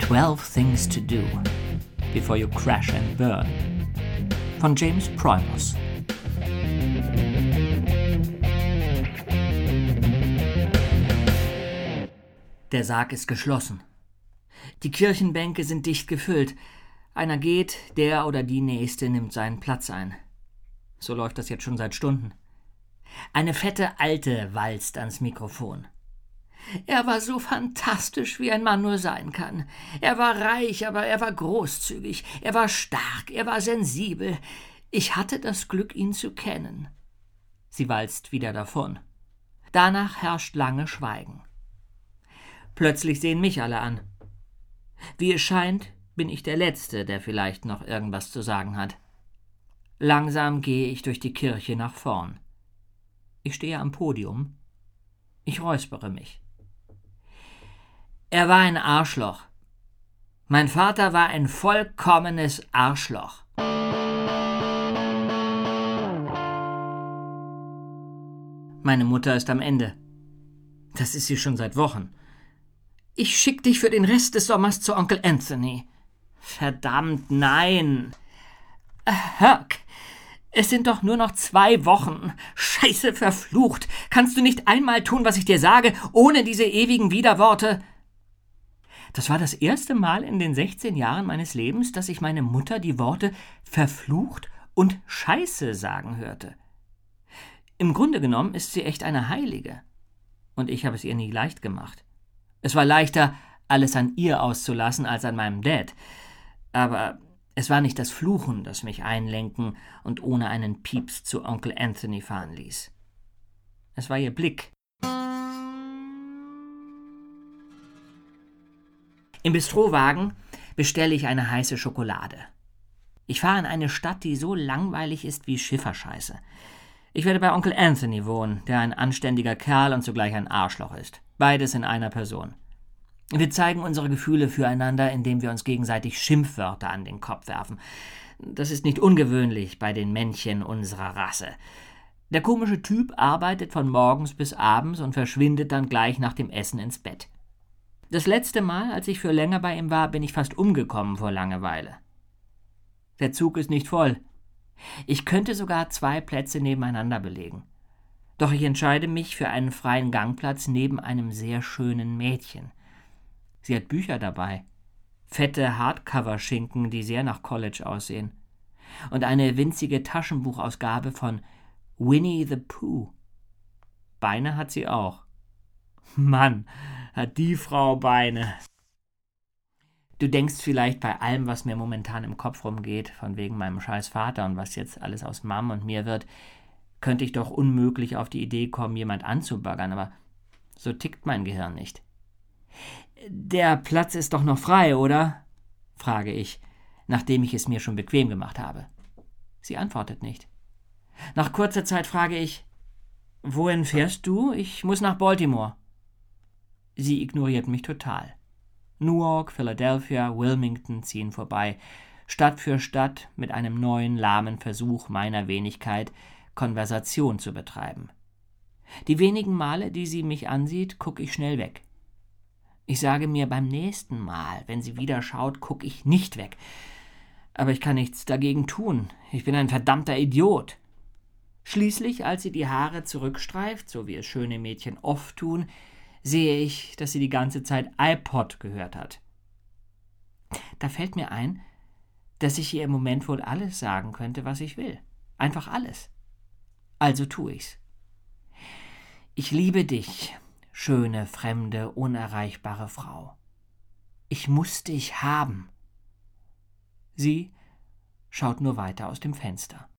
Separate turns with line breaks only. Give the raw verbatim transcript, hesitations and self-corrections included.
Twelve Things to Do Before You Crash and Burn von James Primus. Der Sarg ist geschlossen. Die Kirchenbänke sind dicht gefüllt. Einer geht, der oder die Nächste nimmt seinen Platz ein. So läuft das jetzt schon seit Stunden. Eine fette Alte walzt ans Mikrofon. Er war so fantastisch, wie ein Mann nur sein kann. Er war reich, aber er war großzügig. Er war stark, er war sensibel. Ich hatte das Glück, ihn zu kennen. Sie walzt wieder davon. Danach herrscht lange Schweigen. Plötzlich sehen mich alle an. Wie es scheint, bin ich der Letzte, der vielleicht noch irgendwas zu sagen hat. Langsam gehe ich durch die Kirche nach vorn. Ich stehe am Podium. Ich räuspere mich. Er war ein Arschloch. Mein Vater war ein vollkommenes Arschloch. Meine Mutter ist am Ende. Das ist sie schon seit Wochen. Ich schick dich für den Rest des Sommers zu Onkel Anthony. Verdammt, nein. Herc, es sind doch nur noch zwei Wochen. Scheiße, verflucht. Kannst du nicht einmal tun, was ich dir sage, ohne diese ewigen Widerworte? Das war das erste Mal in den sechzehn Jahren meines Lebens, dass ich meine Mutter die Worte verflucht und Scheiße sagen hörte. Im Grunde genommen ist sie echt eine Heilige. Und ich habe es ihr nie leicht gemacht. Es war leichter, alles an ihr auszulassen, als an meinem Dad. Aber es war nicht das Fluchen, das mich einlenken und ohne einen Pieps zu Onkel Anthony fahren ließ. Es war ihr Blick. Im Bistrowagen bestelle ich eine heiße Schokolade. Ich fahre in eine Stadt, die so langweilig ist wie Schifferscheiße. Ich werde bei Onkel Anthony wohnen, der ein anständiger Kerl und zugleich ein Arschloch ist. Beides in einer Person. Wir zeigen unsere Gefühle füreinander, indem wir uns gegenseitig Schimpfwörter an den Kopf werfen. Das ist nicht ungewöhnlich bei den Männchen unserer Rasse. Der komische Typ arbeitet von morgens bis abends und verschwindet dann gleich nach dem Essen ins Bett. Das letzte Mal, als ich für länger bei ihm war, bin ich fast umgekommen vor Langeweile. Der Zug ist nicht voll. Ich könnte sogar zwei Plätze nebeneinander belegen. Doch ich entscheide mich für einen freien Gangplatz neben einem sehr schönen Mädchen. Sie hat Bücher dabei. Fette Hardcover-Schinken, die sehr nach College aussehen. Und eine winzige Taschenbuchausgabe von Winnie the Pooh. Beine hat sie auch. Mann, hat die Frau Beine. Du denkst vielleicht bei allem, was mir momentan im Kopf rumgeht, von wegen meinem scheiß Vater und was jetzt alles aus Mom und mir wird, könnte ich doch unmöglich auf die Idee kommen, jemand anzubaggern, aber so tickt mein Gehirn nicht. Der Platz ist doch noch frei, oder? Frage ich, nachdem ich es mir schon bequem gemacht habe. Sie antwortet nicht. Nach kurzer Zeit frage ich, wohin fährst du? Ich muss nach Baltimore. Sie ignoriert mich total. Newark, Philadelphia, Wilmington ziehen vorbei, Stadt für Stadt mit einem neuen, lahmen Versuch meiner Wenigkeit, Konversation zu betreiben. Die wenigen Male, die sie mich ansieht, gucke ich schnell weg. Ich sage mir, beim nächsten Mal, wenn sie wieder schaut, gucke ich nicht weg. Aber ich kann nichts dagegen tun. Ich bin ein verdammter Idiot. Schließlich, als sie die Haare zurückstreift, so wie es schöne Mädchen oft tun, sehe ich, dass sie die ganze Zeit iPod gehört hat. Da fällt mir ein, dass ich ihr im Moment wohl alles sagen könnte, was ich will. Einfach alles. Also tu ich's. Ich liebe dich, schöne, fremde, unerreichbare Frau. Ich muss dich haben. Sie schaut nur weiter aus dem Fenster.